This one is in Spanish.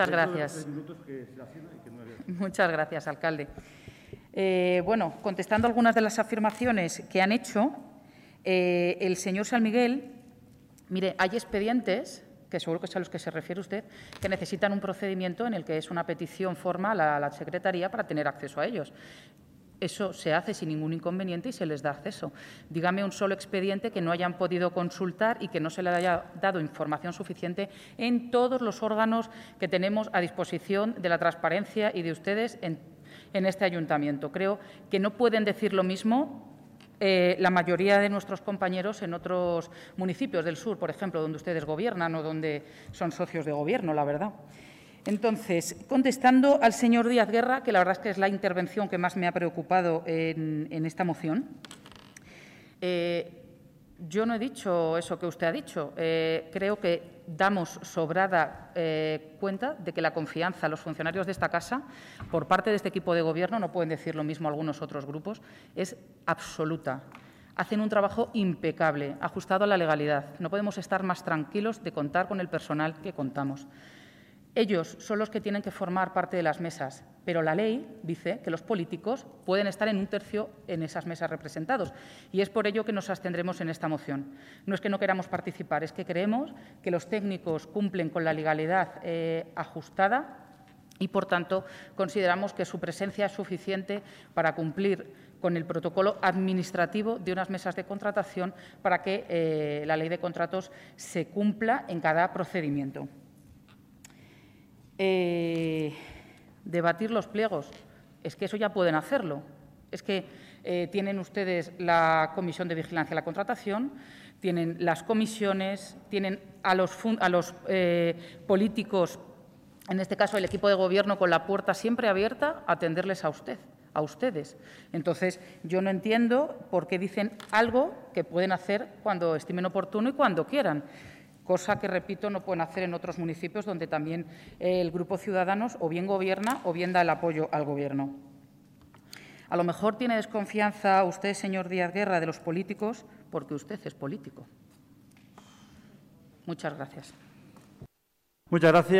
Muchas gracias. Muchas gracias, alcalde. Bueno, contestando algunas de las afirmaciones que han hecho, el señor San Miguel, mire, hay expedientes, que seguro que es a los que se refiere usted, que necesitan un procedimiento en el que es una petición formal a la Secretaría para tener acceso a ellos. Eso se hace sin ningún inconveniente y se les da acceso. Dígame un solo expediente que no hayan podido consultar y que no se le haya dado información suficiente en todos los órganos que tenemos a disposición de la transparencia y de ustedes en este ayuntamiento. Creo que no pueden decir lo mismo la mayoría de nuestros compañeros en otros municipios del sur, por ejemplo, donde ustedes gobiernan o donde son socios de gobierno, la verdad. Entonces, contestando al señor Díaz Guerra, que la verdad es que es la intervención que más me ha preocupado en esta moción, yo no he dicho eso que usted ha dicho. Creo que damos sobrada cuenta de que la confianza a los funcionarios de esta casa, por parte de este equipo de Gobierno, no pueden decir lo mismo algunos otros grupos, es absoluta. Hacen un trabajo impecable, ajustado a la legalidad. No podemos estar más tranquilos de contar con el personal que contamos. Ellos son los que tienen que formar parte de las mesas, pero la ley dice que los políticos pueden estar en un tercio en esas mesas representados y es por ello que nos abstendremos en esta moción. No es que no queramos participar, es que creemos que los técnicos cumplen con la legalidad ajustada y, por tanto, consideramos que su presencia es suficiente para cumplir con el protocolo administrativo de unas mesas de contratación para que la ley de contratos se cumpla en cada procedimiento. Debatir los pliegos, es que eso ya pueden hacerlo. Es que tienen ustedes la Comisión de Vigilancia a la Contratación, tienen las comisiones, tienen a los políticos, en este caso el equipo de Gobierno, con la puerta siempre abierta a atenderles a ustedes. Entonces, yo no entiendo por qué dicen algo que pueden hacer cuando estimen oportuno y cuando quieran. Cosa que, repito, no pueden hacer en otros municipios donde también el Grupo Ciudadanos o bien gobierna o bien da el apoyo al Gobierno. A lo mejor tiene desconfianza usted, señor Díaz Guerra, de los políticos porque usted es político. Muchas gracias. Muchas gracias.